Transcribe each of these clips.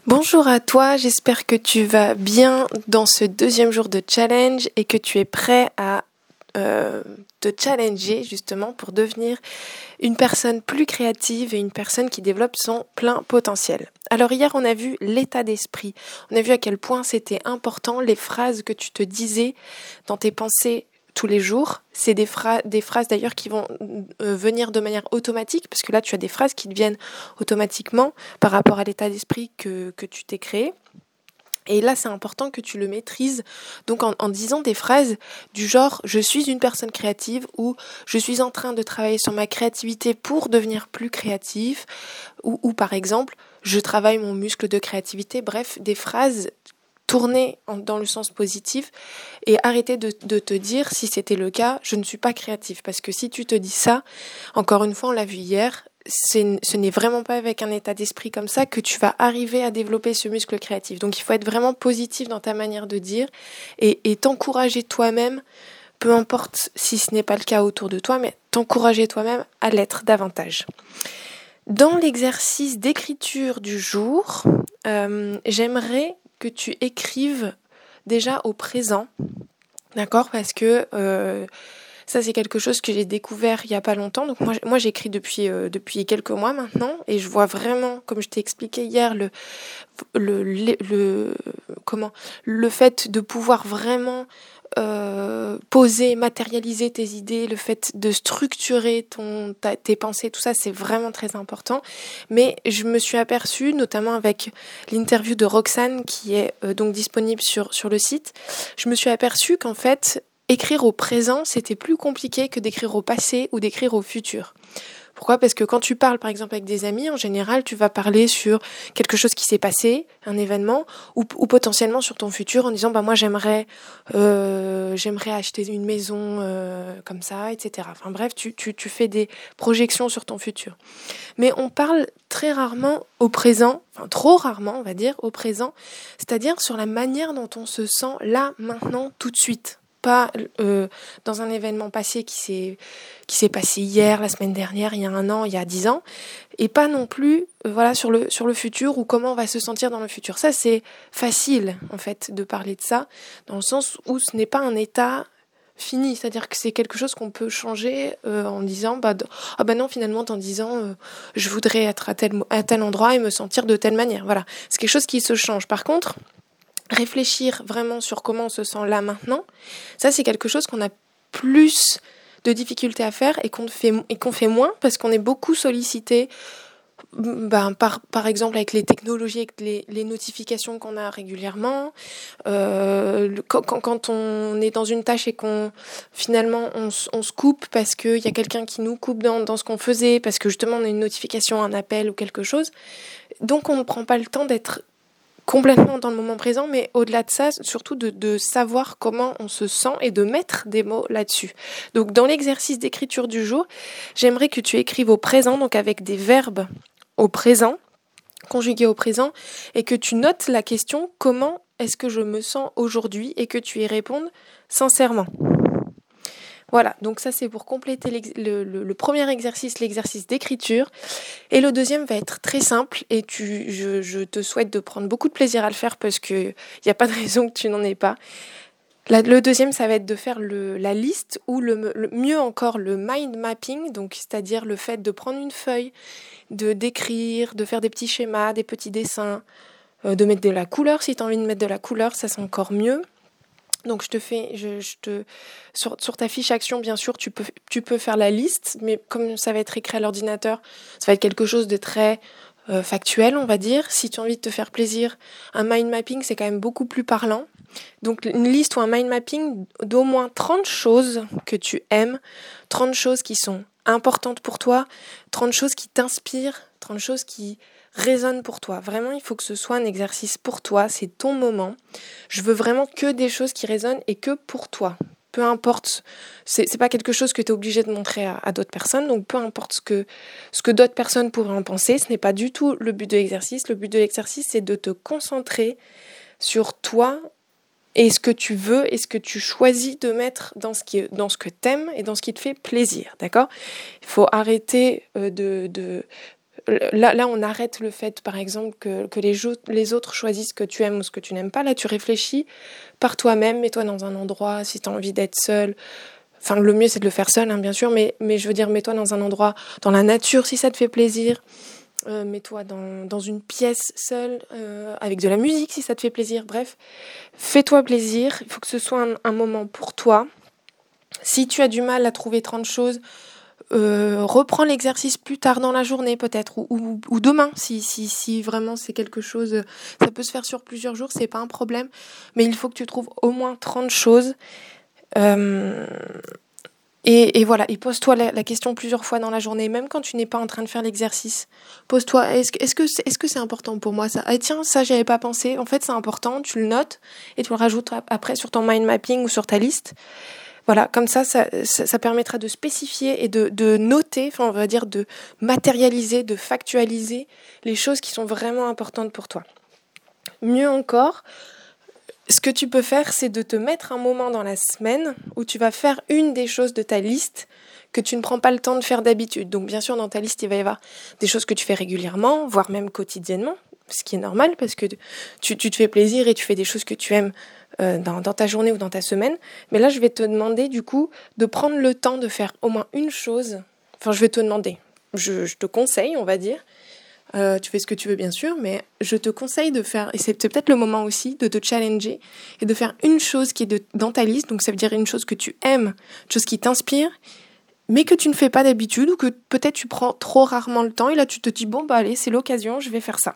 Bonjour à toi, j'espère que tu vas bien dans ce deuxième jour de challenge et que tu es prêt à te challenger justement pour devenir une personne plus créative et une personne qui développe son plein potentiel. Alors hier on a vu l'état d'esprit, on a vu à quel point c'était important les phrases que tu te disais dans tes pensées tous les jours. C'est des phrases d'ailleurs qui vont venir de manière automatique, parce que là tu as des phrases qui deviennent automatiquement par rapport à l'état d'esprit que tu t'es créé. Et là, c'est important que tu le maîtrises. Donc, en disant des phrases du genre « je suis une personne créative » ou « je suis en train de travailler sur ma créativité pour devenir plus créatif » ou par exemple « je travaille mon muscle de créativité ». Bref, des phrases tourner dans le sens positif et arrêter de te dire, si c'était le cas, je ne suis pas créatif. Parce que si tu te dis ça, encore une fois, on l'a vu hier, ce n'est vraiment pas avec un état d'esprit comme ça que tu vas arriver à développer ce muscle créatif. Donc il faut être vraiment positif dans ta manière de dire et t'encourager toi-même, peu importe si ce n'est pas le cas autour de toi, mais t'encourager toi-même à l'être davantage. Dans l'exercice d'écriture du jour, j'aimerais que tu écrives déjà au présent, d'accord ? Parce que ça, c'est quelque chose que j'ai découvert il n'y a pas longtemps. Donc moi j'écris depuis quelques mois maintenant et je vois vraiment, comme je t'ai expliqué hier, le fait de pouvoir vraiment poser, matérialiser tes idées, le fait de structurer tes pensées, tout ça, c'est vraiment très important. Mais je me suis aperçue, notamment avec l'interview de Roxane qui est donc disponible sur le site, je me suis aperçue qu'en fait, écrire au présent, c'était plus compliqué que d'écrire au passé ou d'écrire au futur. Pourquoi ? Parce que quand tu parles, par exemple, avec des amis, en général, tu vas parler sur quelque chose qui s'est passé, un événement, ou potentiellement sur ton futur, en disant, moi, j'aimerais acheter une maison comme ça, etc. Enfin bref, tu fais des projections sur ton futur. Mais on parle très rarement au présent, enfin trop rarement, on va dire, au présent, c'est-à-dire sur la manière dont on se sent là, maintenant, tout de suite. Pas dans un événement passé qui s'est passé hier, la semaine dernière, il y a 1 an, il y a 10 ans, et pas non plus sur le futur ou comment on va se sentir dans le futur. Ça, c'est facile, en fait, de parler de ça, dans le sens où ce n'est pas un état fini, c'est-à-dire que c'est quelque chose qu'on peut changer en disant non, finalement dans 10 ans je voudrais être à tel endroit et me sentir de telle manière. Voilà, c'est quelque chose qui se change. Par contre, réfléchir vraiment sur comment on se sent là maintenant, ça c'est quelque chose qu'on a plus de difficultés à faire et qu'on fait moins parce qu'on est beaucoup sollicité par exemple avec les technologies, avec les notifications qu'on a régulièrement, quand on est dans une tâche et qu'on finalement on se coupe parce qu'il y a quelqu'un qui nous coupe dans ce qu'on faisait, parce que justement on a une notification, un appel ou quelque chose, donc on ne prend pas le temps d'être complètement dans le moment présent, mais au-delà de ça, surtout de savoir comment on se sent et de mettre des mots là-dessus. Donc dans l'exercice d'écriture du jour, j'aimerais que tu écrives au présent, donc avec des verbes au présent, conjugués au présent, et que tu notes la question « Comment est-ce que je me sens aujourd'hui ?» et que tu y répondes sincèrement. Voilà, donc ça c'est pour compléter le premier exercice, l'exercice d'écriture. Et le deuxième va être très simple et je te souhaite de prendre beaucoup de plaisir à le faire parce qu'il n'y a pas de raison que tu n'en aies pas. Le deuxième, ça va être de faire la liste ou mieux encore le mind mapping, donc c'est-à-dire le fait de prendre une feuille, d'écrire, de faire des petits schémas, des petits dessins, de mettre de la couleur si tu as envie de mettre de la couleur, ça c'est encore mieux. Donc sur ta fiche action, bien sûr, tu peux faire la liste, mais comme ça va être écrit à l'ordinateur, ça va être quelque chose de très factuel, on va dire. Si tu as envie de te faire plaisir, un mind mapping, c'est quand même beaucoup plus parlant. Donc une liste ou un mind mapping d'au moins 30 choses que tu aimes, 30 choses qui sont importantes pour toi, 30 choses qui t'inspirent, 30 choses qui résonnent pour toi. Vraiment, il faut que ce soit un exercice pour toi, c'est ton moment. Je veux vraiment que des choses qui résonnent et que pour toi. Peu importe, c'est pas quelque chose que tu es obligé de montrer à d'autres personnes, donc peu importe ce que d'autres personnes pourraient en penser, ce n'est pas du tout le but de l'exercice. Le but de l'exercice, c'est de te concentrer sur toi et ce que tu veux et ce que tu choisis de mettre dans ce que t'aimes et dans ce qui te fait plaisir, d'accord ? Il faut arrêter Là, on arrête le fait, par exemple, que les autres choisissent ce que tu aimes ou ce que tu n'aimes pas. Là, tu réfléchis par toi-même, mets-toi dans un endroit, si tu as envie d'être seul. Enfin, le mieux, c'est de le faire seul, hein, bien sûr, mais je veux dire, mets-toi dans un endroit, dans la nature, si ça te fait plaisir. Mets-toi dans une pièce seule, avec de la musique, si ça te fait plaisir. Bref, fais-toi plaisir. Il faut que ce soit un moment pour toi. Si tu as du mal à trouver 30 choses, reprends l'exercice plus tard dans la journée peut-être, ou demain, si vraiment c'est quelque chose, ça peut se faire sur plusieurs jours, c'est pas un problème, mais il faut que tu trouves au moins 30 choses. Et voilà, et pose-toi la question plusieurs fois dans la journée, même quand tu n'es pas en train de faire l'exercice. Pose-toi, est-ce que c'est important pour moi ça? Ah tiens, ça j'y avais pas pensé. En fait, c'est important, tu le notes et tu le rajoutes après sur ton mind mapping ou sur ta liste. Voilà, comme ça permettra de spécifier et de noter, enfin on va dire de matérialiser, de factualiser les choses qui sont vraiment importantes pour toi. Mieux encore, ce que tu peux faire, c'est de te mettre un moment dans la semaine où tu vas faire une des choses de ta liste que tu ne prends pas le temps de faire d'habitude. Donc bien sûr, dans ta liste, il va y avoir des choses que tu fais régulièrement, voire même quotidiennement, ce qui est normal parce que tu te fais plaisir et tu fais des choses que tu aimes dans ta journée ou dans ta semaine. Mais là, je vais te demander du coup de prendre le temps de faire au moins une chose. Enfin, je vais te demander. Je te conseille, on va dire. Tu fais ce que tu veux bien sûr, mais je te conseille de faire, et c'est peut-être le moment aussi, de te challenger et de faire une chose qui est dans ta liste, donc ça veut dire une chose que tu aimes, une chose qui t'inspire, mais que tu ne fais pas d'habitude ou que peut-être tu prends trop rarement le temps et là tu te dis bon bah allez c'est l'occasion, je vais faire ça.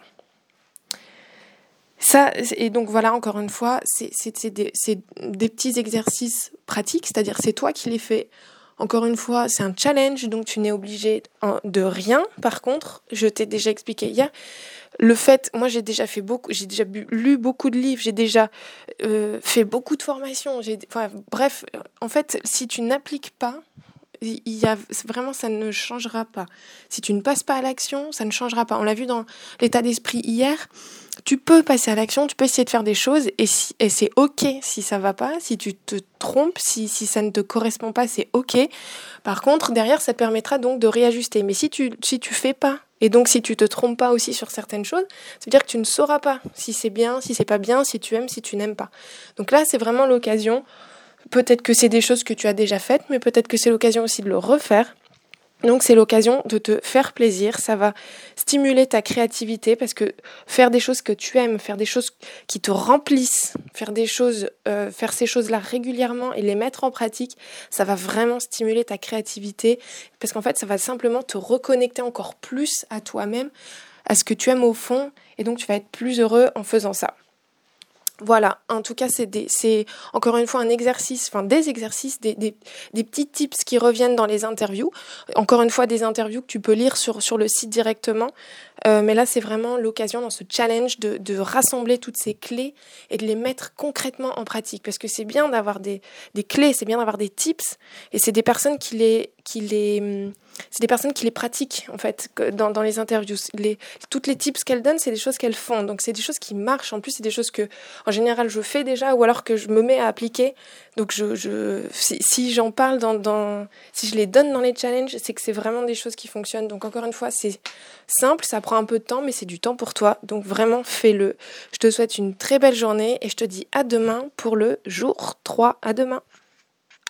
Ça, et donc voilà, encore une fois, c'est des petits exercices pratiques, c'est-à-dire c'est toi qui les fais. Encore une fois, c'est un challenge, donc tu n'es obligé de rien. Par contre, je t'ai déjà expliqué hier, le fait, moi j'ai déjà lu beaucoup de livres, j'ai déjà fait beaucoup de formations, bref, en fait, si tu n'appliques pas, vraiment ça ne changera pas. Si tu ne passes pas à l'action, ça ne changera pas. On l'a vu dans l'état d'esprit hier. Tu peux passer à l'action, tu peux essayer de faire des choses et c'est ok si ça va pas, si tu te trompes, si ça ne te correspond pas, c'est ok. Par contre, derrière, ça te permettra donc de réajuster. Mais si tu fais pas et donc si tu te trompes pas aussi sur certaines choses, ça veut dire que tu ne sauras pas si c'est bien, si c'est pas bien, si tu aimes, si tu n'aimes pas. Donc là, c'est vraiment l'occasion. Peut-être que c'est des choses que tu as déjà faites, mais peut-être que c'est l'occasion aussi de le refaire. Donc c'est l'occasion de te faire plaisir, ça va stimuler ta créativité parce que faire des choses que tu aimes, faire des choses qui te remplissent, faire ces choses-là régulièrement et les mettre en pratique, ça va vraiment stimuler ta créativité parce qu'en fait ça va simplement te reconnecter encore plus à toi-même, à ce que tu aimes au fond et donc tu vas être plus heureux en faisant ça. Voilà, en tout cas, c'est encore une fois un exercice, enfin des exercices, des petits tips qui reviennent dans les interviews. Encore une fois, des interviews que tu peux lire sur le site directement. Mais là, c'est vraiment l'occasion dans ce challenge de rassembler toutes ces clés et de les mettre concrètement en pratique. Parce que c'est bien d'avoir des clés, c'est bien d'avoir des tips. Et c'est des personnes qui les pratiquent, en fait, dans les interviews. Toutes les tips qu'elles donnent, c'est des choses qu'elles font. Donc, c'est des choses qui marchent. En plus, c'est des choses que, en général, je fais déjà ou alors que je me mets à appliquer. Donc, si j'en parle si je les donne dans les challenges, c'est que c'est vraiment des choses qui fonctionnent. Donc, encore une fois, c'est simple, ça prend un peu de temps, mais c'est du temps pour toi. Donc, vraiment, fais-le. Je te souhaite une très belle journée et je te dis à demain pour le jour 3. À demain.